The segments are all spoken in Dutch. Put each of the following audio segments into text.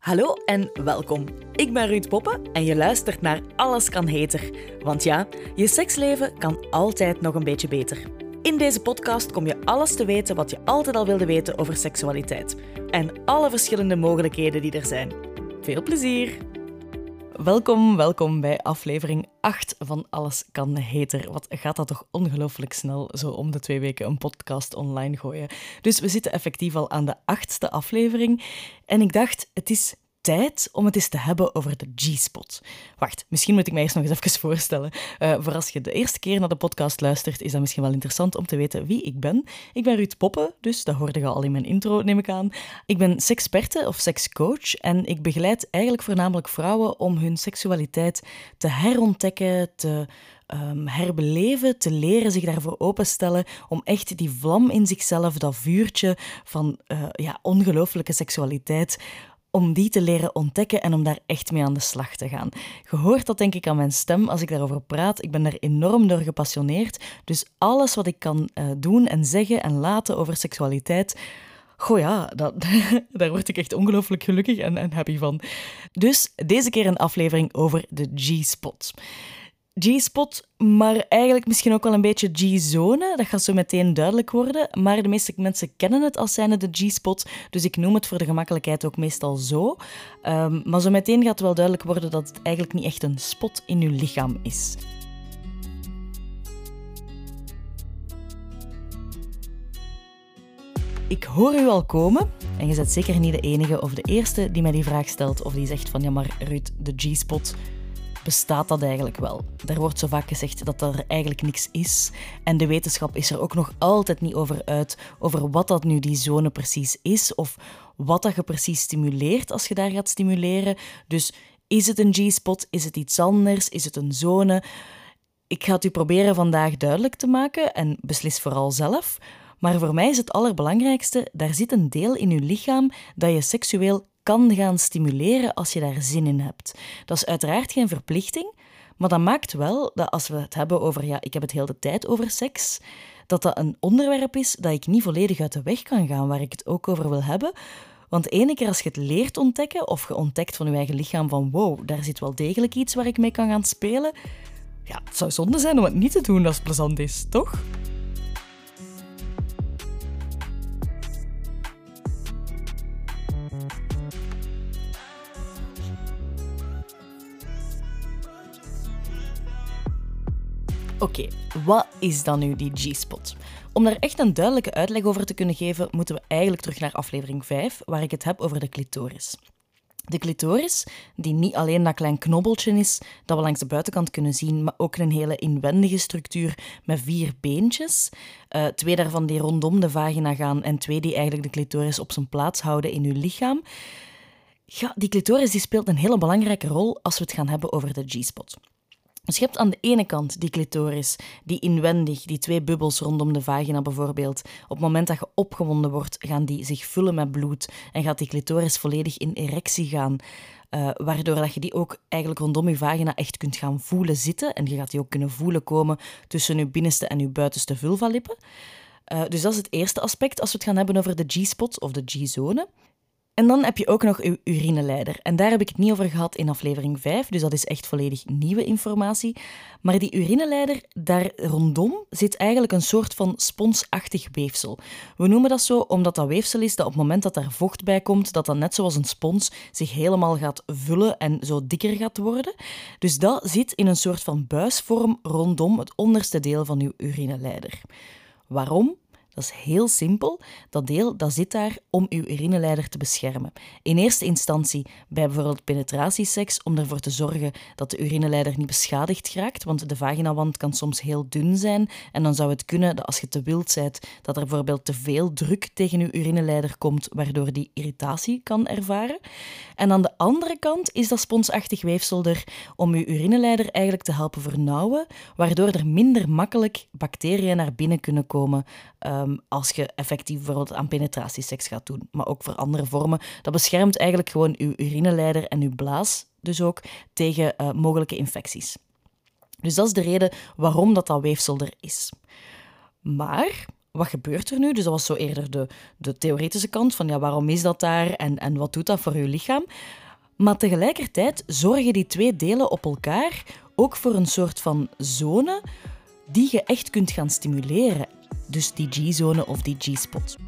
Hallo en welkom. Ik ben Ruud Poppe en je luistert naar Alles kan heter. Want ja, je seksleven kan altijd nog een beetje beter. In deze podcast kom je alles te weten wat je altijd al wilde weten over seksualiteit. En alle verschillende mogelijkheden die er zijn. Veel plezier! Welkom bij aflevering 8 van Alles kan heter. Wat gaat dat toch ongelooflijk snel, zo om de 2 weken een podcast online gooien. Dus we zitten effectief al aan de 8e aflevering. En ik dacht, het is tijd om het eens te hebben over de G-spot. Wacht, misschien moet ik mij eerst nog eens even voorstellen. Voor als je de eerste keer naar de podcast luistert, is dat misschien wel interessant om te weten wie ik ben. Ik ben Ruud Poppe, dus dat hoorde je al in mijn intro, neem ik aan. Ik ben seksperte of sekscoach en ik begeleid eigenlijk voornamelijk vrouwen om hun seksualiteit te herontdekken, te herbeleven, te leren zich daarvoor openstellen, om echt die vlam in zichzelf, dat vuurtje van ongelooflijke seksualiteit, om die te leren ontdekken en om daar echt mee aan de slag te gaan. Je hoort dat denk ik aan mijn stem als ik daarover praat. Ik ben daar enorm door gepassioneerd. Dus alles wat ik kan doen en zeggen en laten over seksualiteit, daar word ik echt ongelooflijk gelukkig en happy van. Dus deze keer een aflevering over de G-spot. G-spot, maar eigenlijk misschien ook wel een beetje G-zone. Dat gaat zo meteen duidelijk worden. Maar de meeste mensen kennen het als zijnde de G-spot. Dus ik noem het voor de gemakkelijkheid ook meestal zo. Maar zo meteen gaat het wel duidelijk worden dat het eigenlijk niet echt een spot in je lichaam is. Ik hoor u al komen. En je bent zeker niet de enige of de eerste die mij die vraag stelt. Of die zegt van, ja maar Ruud, de G-spot, bestaat dat eigenlijk wel? Er wordt zo vaak gezegd dat er eigenlijk niks is. En de wetenschap is er ook nog altijd niet over uit, over wat dat nu die zone precies is, of wat dat je precies stimuleert als je daar gaat stimuleren. Dus is het een G-spot? Is het iets anders? Is het een zone? Ik ga het u proberen vandaag duidelijk te maken en beslis vooral zelf. Maar voor mij is het allerbelangrijkste, daar zit een deel in uw lichaam dat je seksueel kan gaan stimuleren als je daar zin in hebt. Dat is uiteraard geen verplichting, maar dat maakt wel dat als we het hebben over, ik heb het heel de tijd over seks, dat een onderwerp is dat ik niet volledig uit de weg kan gaan, waar ik het ook over wil hebben. Want ene keer als je het leert ontdekken, of je ontdekt van je eigen lichaam van wow, daar zit wel degelijk iets waar ik mee kan gaan spelen, het zou zonde zijn om het niet te doen als het plezant is, toch? Oké, wat is dan nu die G-spot? Om daar echt een duidelijke uitleg over te kunnen geven, moeten we eigenlijk terug naar aflevering 5, waar ik het heb over de clitoris. De clitoris, die niet alleen dat klein knobbeltje is, dat we langs de buitenkant kunnen zien, maar ook een hele inwendige structuur met 4 beentjes. 2 daarvan die rondom de vagina gaan en 2 die eigenlijk de clitoris op zijn plaats houden in uw lichaam. Ja, die clitoris die speelt een hele belangrijke rol als we het gaan hebben over de G-spot. Dus je hebt aan de ene kant die clitoris, die inwendig, die 2 bubbels rondom de vagina bijvoorbeeld. Op het moment dat je opgewonden wordt, gaan die zich vullen met bloed en gaat die clitoris volledig in erectie gaan. Waardoor dat je die ook eigenlijk rondom je vagina echt kunt gaan voelen zitten. En je gaat die ook kunnen voelen komen tussen je binnenste en je buitenste vulvalippen. Dus dat is het eerste aspect als we het gaan hebben over de G-spot of de G-zone. En dan heb je ook nog je urineleider. En daar heb ik het niet over gehad in aflevering 5, dus dat is echt volledig nieuwe informatie. Maar die urineleider, daar rondom zit eigenlijk een soort van sponsachtig weefsel. We noemen dat zo omdat dat weefsel is dat op het moment dat daar vocht bij komt, dat net zoals een spons zich helemaal gaat vullen en zo dikker gaat worden. Dus dat zit in een soort van buisvorm rondom het onderste deel van uw urineleider. Waarom? Dat is heel simpel. Dat deel dat zit daar om uw urineleider te beschermen. In eerste instantie bij bijvoorbeeld penetratieseks, om ervoor te zorgen dat de urineleider niet beschadigd raakt, want de vaginawand kan soms heel dun zijn en dan zou het kunnen dat als je te wild bent, dat er bijvoorbeeld te veel druk tegen uw urineleider komt, waardoor die irritatie kan ervaren. En aan de andere kant is dat sponsachtig weefsel er om uw urineleider eigenlijk te helpen vernauwen, waardoor er minder makkelijk bacteriën naar binnen kunnen komen als je effectief bijvoorbeeld aan penetratieseks gaat doen, maar ook voor andere vormen. Dat beschermt eigenlijk gewoon uw urineleider en uw blaas dus ook tegen mogelijke infecties. Dus dat is de reden waarom dat weefsel er is. Maar wat gebeurt er nu? Dus dat was zo eerder de theoretische kant van ja, waarom is dat daar en wat doet dat voor je lichaam? Maar tegelijkertijd zorgen die twee delen op elkaar ook voor een soort van zone die je echt kunt gaan stimuleren. Dus die G-zone of die G-spot.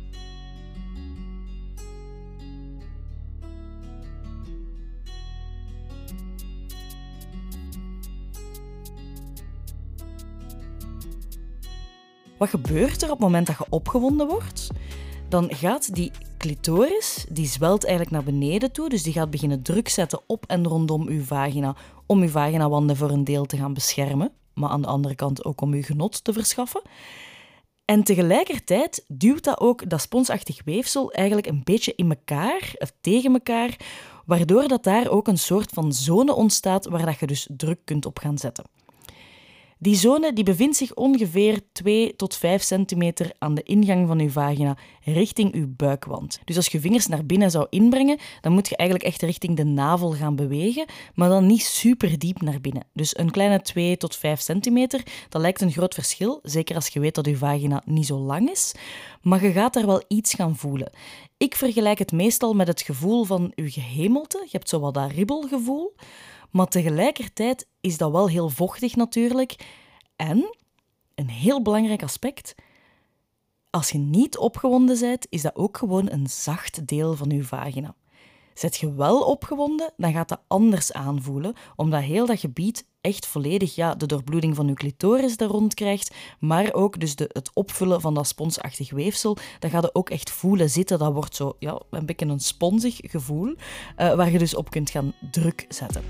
Wat gebeurt er op het moment dat je opgewonden wordt? Dan gaat die clitoris, die zwelt eigenlijk naar beneden toe, dus die gaat beginnen druk zetten op en rondom uw vagina, om uw vaginawanden voor een deel te gaan beschermen, maar aan de andere kant ook om uw genot te verschaffen. En tegelijkertijd duwt dat ook dat sponsachtig weefsel eigenlijk een beetje in elkaar, of tegen elkaar, waardoor dat daar ook een soort van zone ontstaat waar dat je dus druk kunt op gaan zetten. Die zone die bevindt zich ongeveer 2 tot 5 centimeter aan de ingang van uw vagina, richting uw buikwand. Dus als je vingers naar binnen zou inbrengen, dan moet je eigenlijk echt richting de navel gaan bewegen, maar dan niet super diep naar binnen. Dus een kleine 2 tot 5 centimeter, dat lijkt een groot verschil, zeker als je weet dat uw vagina niet zo lang is, maar je gaat daar wel iets gaan voelen. Ik vergelijk het meestal met het gevoel van uw gehemelte. Je hebt zo wat dat ribbelgevoel. Maar tegelijkertijd is dat wel heel vochtig natuurlijk. En, een heel belangrijk aspect, als je niet opgewonden bent, is dat ook gewoon een zacht deel van je vagina. Zet je wel opgewonden, dan gaat dat anders aanvoelen, omdat heel dat gebied echt volledig de doorbloeding van je clitoris daar rond krijgt, maar ook dus het opvullen van dat sponsachtig weefsel, dat gaat je ook echt voelen zitten. Dat wordt zo een beetje een sponsig gevoel, waar je dus op kunt gaan druk zetten.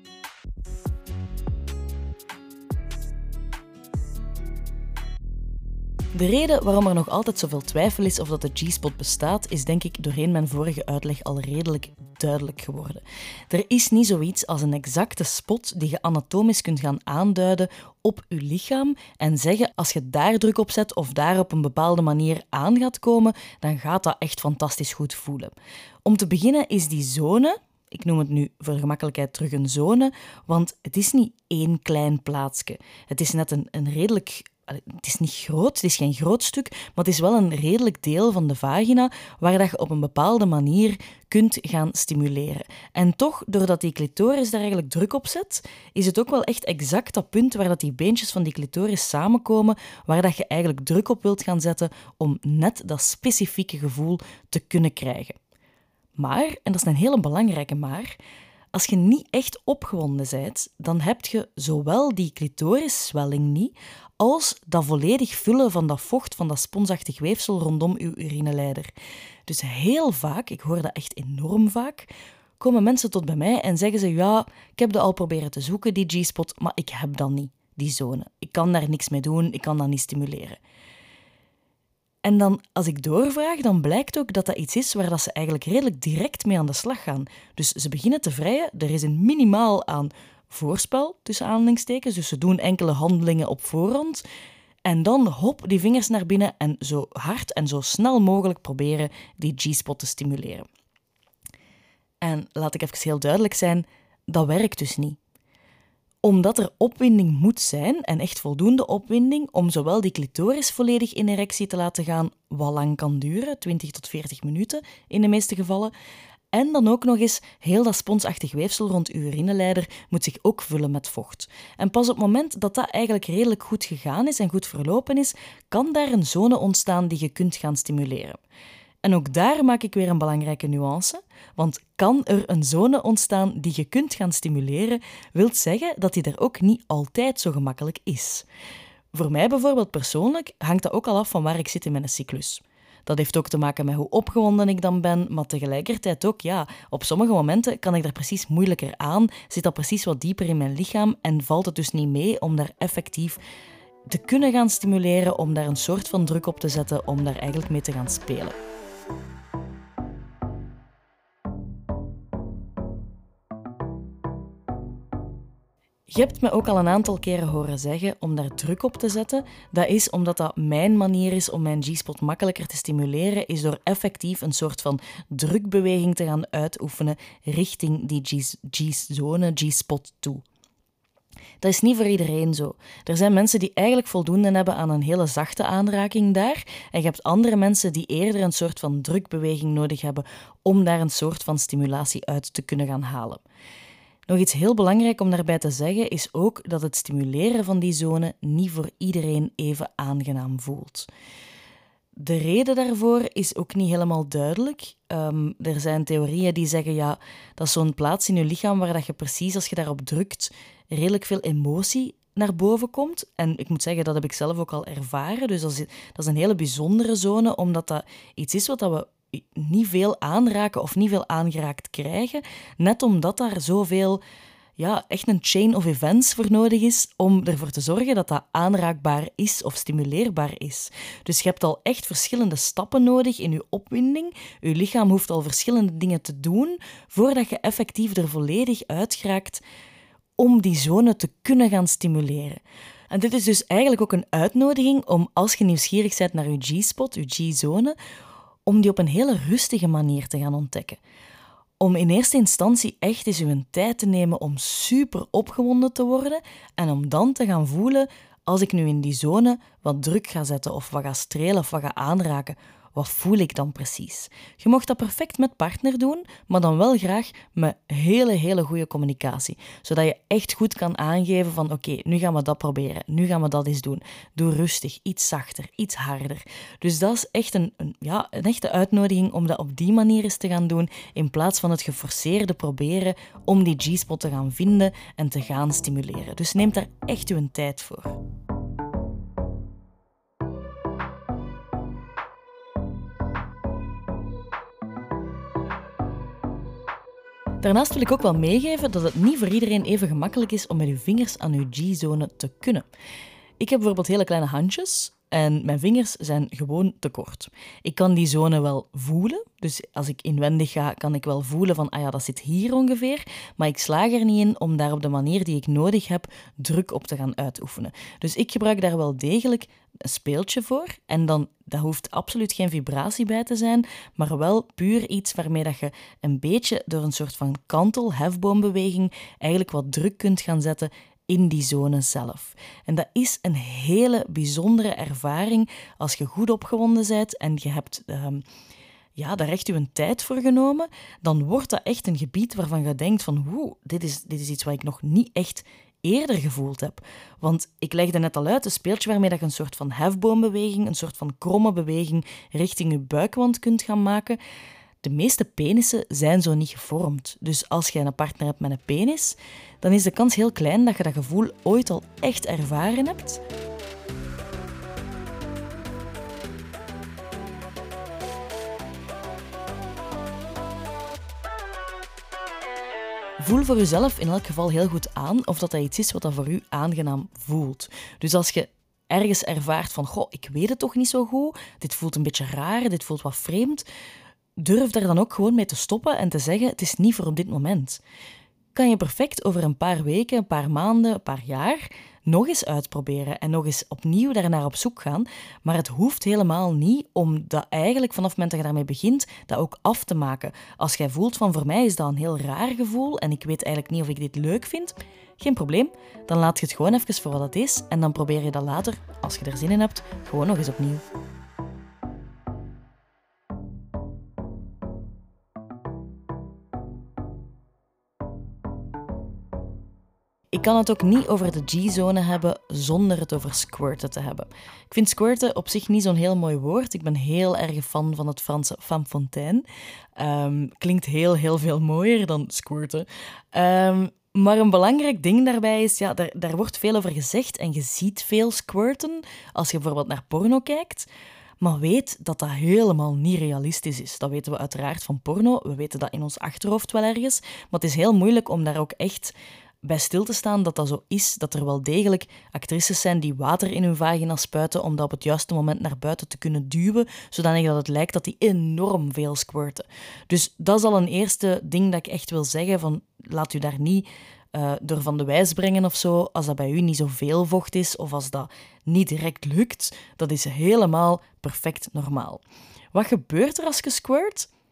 De reden waarom er nog altijd zoveel twijfel is of dat de G-spot bestaat, is denk ik doorheen mijn vorige uitleg al redelijk duidelijk geworden. Er is niet zoiets als een exacte spot die je anatomisch kunt gaan aanduiden op je lichaam en zeggen als je daar druk op zet of daar op een bepaalde manier aan gaat komen, dan gaat dat echt fantastisch goed voelen. Om te beginnen is die zone, ik noem het nu voor gemakkelijkheid terug een zone, want het is niet één klein plaatsje. Het is net een redelijk... Het is niet groot, het is geen groot stuk, maar het is wel een redelijk deel van de vagina waar dat je op een bepaalde manier kunt gaan stimuleren. En toch, doordat die clitoris daar eigenlijk druk op zet, is het ook wel echt exact dat punt waar dat die beentjes van die clitoris samenkomen, waar dat je eigenlijk druk op wilt gaan zetten om net dat specifieke gevoel te kunnen krijgen. Maar, en dat is een hele belangrijke maar, als je niet echt opgewonden bent, dan heb je zowel die clitorisswelling niet, als dat volledig vullen van dat vocht, van dat sponsachtig weefsel rondom uw urineleider. Dus heel vaak, ik hoor dat echt enorm vaak, komen mensen tot bij mij en zeggen ze, ja, ik heb dat al proberen te zoeken, die G-spot, maar ik heb dat niet, die zone. Ik kan daar niks mee doen, ik kan dat niet stimuleren. En dan, als ik doorvraag, dan blijkt ook dat dat iets is waar dat ze eigenlijk redelijk direct mee aan de slag gaan. Dus ze beginnen te vrijen, er is een minimaal aan voorspel, tussen aanhalingstekens, dus ze doen enkele handelingen op voorhand. En dan hop, die vingers naar binnen en zo hard en zo snel mogelijk proberen die G-spot te stimuleren. En laat ik even heel duidelijk zijn, dat werkt dus niet. Omdat er opwinding moet zijn, en echt voldoende opwinding, om zowel die clitoris volledig in erectie te laten gaan, wat lang kan duren, 20 tot 40 minuten in de meeste gevallen, en dan ook nog eens heel dat sponsachtig weefsel rond uw urineleider moet zich ook vullen met vocht. En pas op het moment dat dat eigenlijk redelijk goed gegaan is en goed verlopen is, kan daar een zone ontstaan die je kunt gaan stimuleren. En ook daar maak ik weer een belangrijke nuance, want kan er een zone ontstaan die je kunt gaan stimuleren, wil zeggen dat die er ook niet altijd zo gemakkelijk is. Voor mij bijvoorbeeld persoonlijk hangt dat ook al af van waar ik zit in mijn cyclus. Dat heeft ook te maken met hoe opgewonden ik dan ben, maar tegelijkertijd ook, op sommige momenten kan ik daar precies moeilijker aan, zit dat precies wat dieper in mijn lichaam en valt het dus niet mee om daar effectief te kunnen gaan stimuleren, om daar een soort van druk op te zetten, om daar eigenlijk mee te gaan spelen. Je hebt me ook al een aantal keren horen zeggen om daar druk op te zetten. Dat is omdat dat mijn manier is om mijn G-spot makkelijker te stimuleren, is door effectief een soort van drukbeweging te gaan uitoefenen richting die G-zone, G-spot toe. Dat is niet voor iedereen zo. Er zijn mensen die eigenlijk voldoende hebben aan een hele zachte aanraking daar. En je hebt andere mensen die eerder een soort van drukbeweging nodig hebben om daar een soort van stimulatie uit te kunnen gaan halen. Nog iets heel belangrijk om daarbij te zeggen is ook dat het stimuleren van die zone niet voor iedereen even aangenaam voelt. De reden daarvoor is ook niet helemaal duidelijk. Er zijn theorieën die zeggen, ja, dat is zo'n plaats in je lichaam waar dat je precies als je daarop drukt redelijk veel emotie naar boven komt. En ik moet zeggen, dat heb ik zelf ook al ervaren. Dus dat is een hele bijzondere zone, omdat dat iets is wat we niet veel aanraken of niet veel aangeraakt krijgen. Net omdat daar zoveel, echt een chain of events voor nodig is om ervoor te zorgen dat dat aanraakbaar is of stimuleerbaar is. Dus je hebt al echt verschillende stappen nodig in je opwinding. Je lichaam hoeft al verschillende dingen te doen voordat je effectief er volledig uit geraakt om die zone te kunnen gaan stimuleren. En dit is dus eigenlijk ook een uitnodiging om, als je nieuwsgierig bent naar je G-spot, je G-zone, om die op een hele rustige manier te gaan ontdekken. Om in eerste instantie echt eens uw tijd te nemen om super opgewonden te worden en om dan te gaan voelen, als ik nu in die zone wat druk ga zetten of wat ga strelen of wat ga aanraken, wat voel ik dan precies? Je mocht dat perfect met partner doen, maar dan wel graag met hele goede communicatie. Zodat je echt goed kan aangeven van oké, nu gaan we dat proberen, nu gaan we dat eens doen. Doe rustig, iets zachter, iets harder. Dus dat is echt een echte uitnodiging om dat op die manier eens te gaan doen, in plaats van het geforceerde proberen om die G-spot te gaan vinden en te gaan stimuleren. Dus neem daar echt uw tijd voor. Daarnaast wil ik ook wel meegeven dat het niet voor iedereen even gemakkelijk is om met je vingers aan je G-zone te kunnen. Ik heb bijvoorbeeld hele kleine handjes en mijn vingers zijn gewoon te kort. Ik kan die zone wel voelen, dus als ik inwendig ga, kan ik wel voelen van, dat zit hier ongeveer, maar ik slaag er niet in om daar op de manier die ik nodig heb druk op te gaan uitoefenen. Dus ik gebruik daar wel degelijk een speeltje voor en dan, dat hoeft absoluut geen vibratie bij te zijn, maar wel puur iets waarmee dat je een beetje door een soort van kantel-hefboombeweging eigenlijk wat druk kunt gaan zetten in die zone zelf. En dat is een hele bijzondere ervaring als je goed opgewonden bent en je hebt daar echt je tijd voor genomen, dan wordt dat echt een gebied waarvan je denkt van dit is iets wat ik nog niet echt eerder gevoeld heb. Want ik legde net al uit, een speeltje waarmee dat je een soort van hefboombeweging, een soort van kromme beweging richting je buikwand kunt gaan maken. De meeste penissen zijn zo niet gevormd. Dus als je een partner hebt met een penis, dan is de kans heel klein dat je dat gevoel ooit al echt ervaren hebt. Voel voor jezelf in elk geval heel goed aan of dat iets is wat dat voor u aangenaam voelt. Dus als je ergens ervaart van, ik weet het toch niet zo goed, dit voelt een beetje raar, dit voelt wat vreemd, durf daar dan ook gewoon mee te stoppen en te zeggen, het is niet voor op dit moment. Kan je perfect over een paar weken, een paar maanden, een paar jaar nog eens uitproberen en nog eens opnieuw daarnaar op zoek gaan, maar het hoeft helemaal niet om dat eigenlijk vanaf het moment dat je daarmee begint, dat ook af te maken. Als jij voelt van voor mij is dat een heel raar gevoel en ik weet eigenlijk niet of ik dit leuk vind, geen probleem, dan laat je het gewoon even voor wat het is en dan probeer je dat later, als je er zin in hebt, gewoon nog eens opnieuw. Ik kan het ook niet over de G-zone hebben zonder het over squirten te hebben. Ik vind squirten op zich niet zo'n heel mooi woord. Ik ben heel erg fan van het Franse femme fontaine. Klinkt heel veel mooier dan squirten. Maar een belangrijk ding daarbij is, daar wordt veel over gezegd en je ziet veel squirten als je bijvoorbeeld naar porno kijkt. Maar weet dat dat helemaal niet realistisch is. Dat weten we uiteraard van porno. We weten dat in ons achterhoofd wel ergens. Maar het is heel moeilijk om daar ook echt bij stil te staan dat dat zo is, dat er wel degelijk actrices zijn die water in hun vagina spuiten om dat op het juiste moment naar buiten te kunnen duwen, zodanig dat het lijkt dat die enorm veel squirten. Dus dat is al een eerste ding dat ik echt wil zeggen, van laat u daar niet door van de wijs brengen of zo, als dat bij u niet zoveel vocht is of als dat niet direct lukt. Dat is helemaal perfect normaal. Wat gebeurt er als je squirt?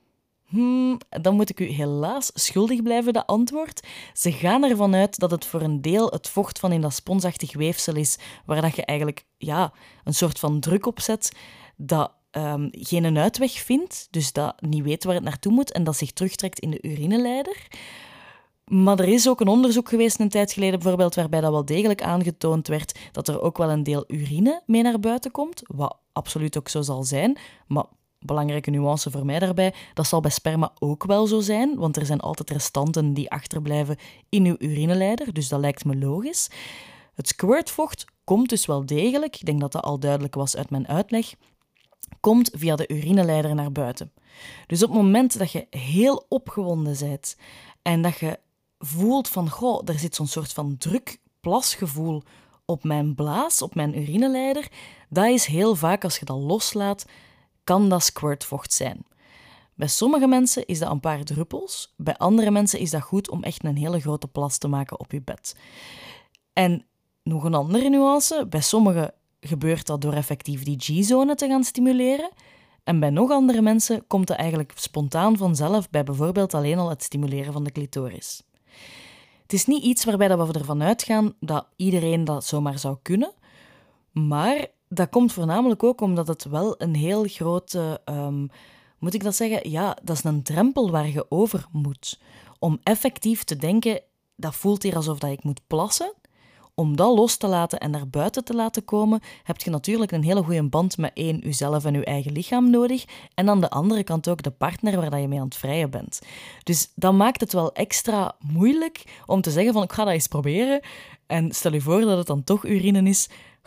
Dan moet ik u helaas schuldig blijven, dat antwoord. Ze gaan ervan uit dat het voor een deel het vocht van in dat sponsachtig weefsel is, waar dat je eigenlijk een soort van druk op zet, dat geen uitweg vindt, dus dat niet weet waar het naartoe moet en dat zich terugtrekt in de urineleider. Maar er is ook een onderzoek geweest een tijd geleden bijvoorbeeld, waarbij dat wel degelijk aangetoond werd dat er ook wel een deel urine mee naar buiten komt, wat absoluut ook zo zal zijn, maar belangrijke nuance voor mij daarbij, dat zal bij sperma ook wel zo zijn, want er zijn altijd restanten die achterblijven in uw urineleider, dus dat lijkt me logisch. Het squirtvocht komt dus wel degelijk, ik denk dat dat al duidelijk was uit mijn uitleg, komt via de urineleider naar buiten. Dus op het moment dat je heel opgewonden bent en dat je voelt van, er zit zo'n soort van druk-plasgevoel op mijn blaas, op mijn urineleider, dat is heel vaak, als je dat loslaat, kan dat squirtvocht zijn. Bij sommige mensen is dat een paar druppels, bij andere mensen is dat goed om echt een hele grote plas te maken op je bed. En nog een andere nuance, bij sommigen gebeurt dat door effectief die G-zone te gaan stimuleren, en bij nog andere mensen komt dat eigenlijk spontaan vanzelf bij bijvoorbeeld alleen al het stimuleren van de clitoris. Het is niet iets waarbij we ervan uitgaan dat iedereen dat zomaar zou kunnen, maar dat komt voornamelijk ook omdat het wel een heel grote, moet ik dat zeggen? Ja, dat is een drempel waar je over moet. Om effectief te denken, dat voelt hier alsof dat ik moet plassen. Om dat los te laten en naar buiten te laten komen, heb je natuurlijk een hele goede band met jezelf en je eigen lichaam nodig. En aan de andere kant ook de partner waar dat je mee aan het vrijen bent. Dus dat maakt het wel extra moeilijk om te zeggen van ik ga dat eens proberen. En stel je voor dat het dan toch urine is.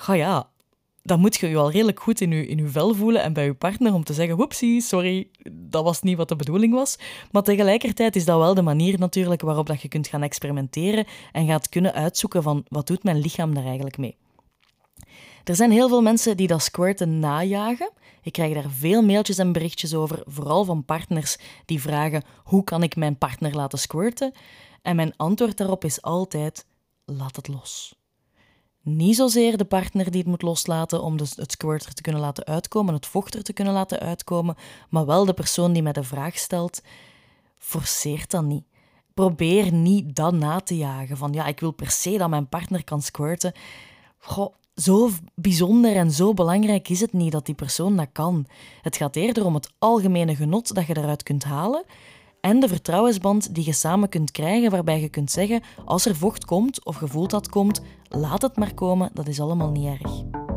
Dan moet je je al redelijk goed in je vel voelen en bij je partner om te zeggen, whoopsie, sorry, dat was niet wat de bedoeling was. Maar tegelijkertijd is dat wel de manier natuurlijk waarop dat je kunt gaan experimenteren en gaat kunnen uitzoeken van, wat doet mijn lichaam daar eigenlijk mee? Er zijn heel veel mensen die dat squirten najagen. Ik krijg daar veel mailtjes en berichtjes over, vooral van partners die vragen, hoe kan ik mijn partner laten squirten? En mijn antwoord daarop is altijd, laat het los. Niet zozeer de partner die het moet loslaten om dus het squirt er te kunnen laten uitkomen, het vocht er te kunnen laten uitkomen, maar wel de persoon die mij de vraag stelt, forceer dat niet. Probeer niet dat na te jagen, van ik wil per se dat mijn partner kan squirten. Zo bijzonder en zo belangrijk is het niet dat die persoon dat kan. Het gaat eerder om het algemene genot dat je eruit kunt halen en de vertrouwensband die je samen kunt krijgen, waarbij je kunt zeggen, als er vocht komt of je voelt dat komt, laat het maar komen, dat is allemaal niet erg.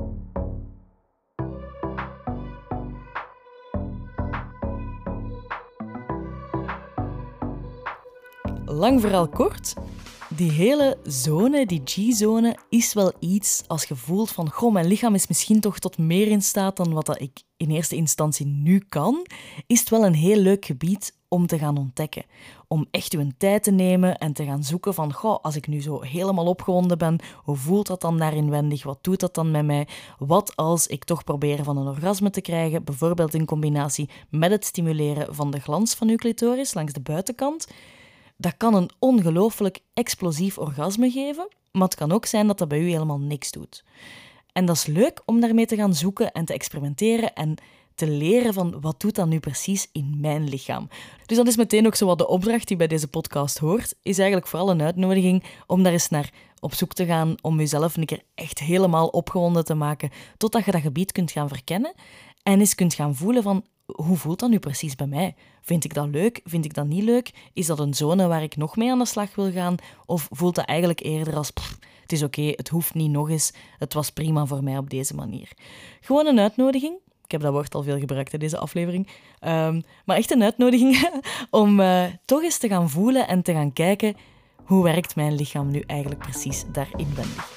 Lang verhaal kort, die hele zone, die G-zone, is wel iets als je voelt van, mijn lichaam is misschien toch tot meer in staat dan wat dat ik in eerste instantie nu kan, is het wel een heel leuk gebied om te gaan ontdekken. Om echt uw tijd te nemen en te gaan zoeken van, als ik nu zo helemaal opgewonden ben, hoe voelt dat dan daar inwendig? Wat doet dat dan met mij? Wat als ik toch probeer van een orgasme te krijgen, bijvoorbeeld in combinatie met het stimuleren van de glans van uw clitoris langs de buitenkant? Dat kan een ongelooflijk explosief orgasme geven, maar het kan ook zijn dat dat bij u helemaal niks doet. En dat is leuk om daarmee te gaan zoeken en te experimenteren en te leren van wat doet dat nu precies in mijn lichaam. Dus dat is meteen ook zo wat de opdracht die bij deze podcast hoort, is eigenlijk vooral een uitnodiging om daar eens naar op zoek te gaan, om jezelf een keer echt helemaal opgewonden te maken, totdat je dat gebied kunt gaan verkennen en eens kunt gaan voelen van, hoe voelt dat nu precies bij mij? Vind ik dat leuk? Vind ik dat niet leuk? Is dat een zone waar ik nog mee aan de slag wil gaan? Of voelt dat eigenlijk eerder als, het is oké, het hoeft niet nog eens, het was prima voor mij op deze manier. Gewoon een uitnodiging. Ik heb dat woord al veel gebruikt in deze aflevering. Maar echt een uitnodiging om toch eens te gaan voelen en te gaan kijken, hoe werkt mijn lichaam nu eigenlijk precies daar inwendig?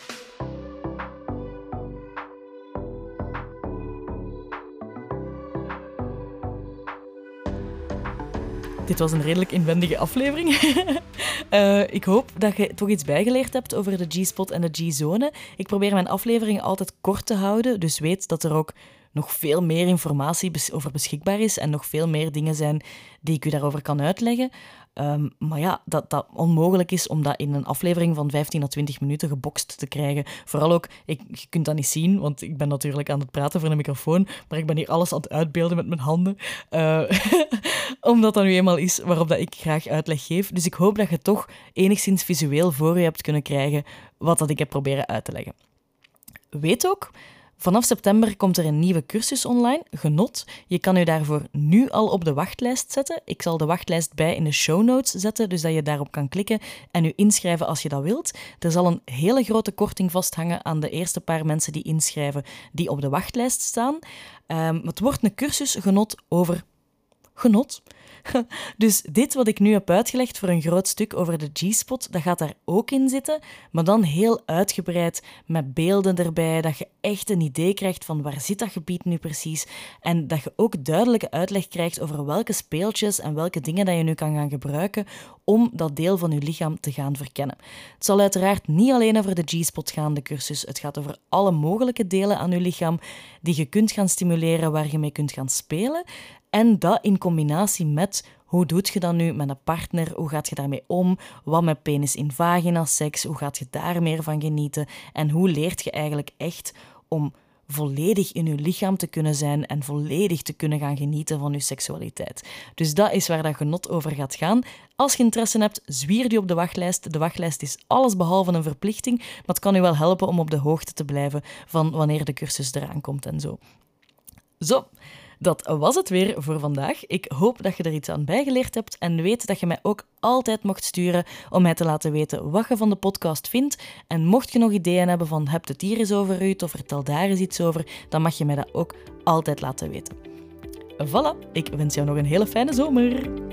Dit was een redelijk inwendige aflevering. Ik hoop dat je toch iets bijgeleerd hebt over de G-spot en de G-zone. Ik probeer mijn afleveringen altijd kort te houden, dus weet dat er ook nog veel meer informatie over beschikbaar is en nog veel meer dingen zijn die ik u daarover kan uitleggen. Maar ja, dat onmogelijk is om dat in een aflevering van 15 à 20 minuten gebokst te krijgen. Vooral ook, je kunt dat niet zien, want ik ben natuurlijk aan het praten voor een microfoon, maar ik ben hier alles aan het uitbeelden met mijn handen. Omdat dat nu eenmaal is waarop dat ik graag uitleg geef. Dus ik hoop dat je toch enigszins visueel voor je hebt kunnen krijgen wat dat ik heb proberen uit te leggen. Weet ook, vanaf september komt er een nieuwe cursus online, Genot. Je kan je daarvoor nu al op de wachtlijst zetten. Ik zal de wachtlijst bij in de show notes zetten, dus dat je daarop kan klikken en je inschrijven als je dat wilt. Er zal een hele grote korting vasthangen aan de eerste paar mensen die inschrijven die op de wachtlijst staan. Het wordt een cursus Genot over genot. Dus dit wat ik nu heb uitgelegd voor een groot stuk over de G-spot, dat gaat daar ook in zitten, maar dan heel uitgebreid met beelden erbij, dat je echt een idee krijgt van waar zit dat gebied nu precies en dat je ook duidelijke uitleg krijgt over welke speeltjes en welke dingen dat je nu kan gaan gebruiken om dat deel van je lichaam te gaan verkennen. Het zal uiteraard niet alleen over de G-spot gaan, de cursus. Het gaat over alle mogelijke delen aan je lichaam die je kunt gaan stimuleren, waar je mee kunt gaan spelen. En dat in combinatie met hoe doe je dat nu met een partner, hoe gaat je daarmee om, wat met penis in vagina seks, hoe gaat je daar meer van genieten en hoe leert je eigenlijk echt om volledig in je lichaam te kunnen zijn en volledig te kunnen gaan genieten van je seksualiteit. Dus dat is waar dat genot over gaat gaan. Als je interesse hebt, zwier je op de wachtlijst. De wachtlijst is allesbehalve een verplichting, maar het kan je wel helpen om op de hoogte te blijven van wanneer de cursus eraan komt en zo. Zo. Dat was het weer voor vandaag. Ik hoop dat je er iets aan bijgeleerd hebt en weet dat je mij ook altijd mocht sturen om mij te laten weten wat je van de podcast vindt. En mocht je nog ideeën hebben van heb het hier eens over uit of vertel daar eens iets over, dan mag je mij dat ook altijd laten weten. Voilà, ik wens jou nog een hele fijne zomer.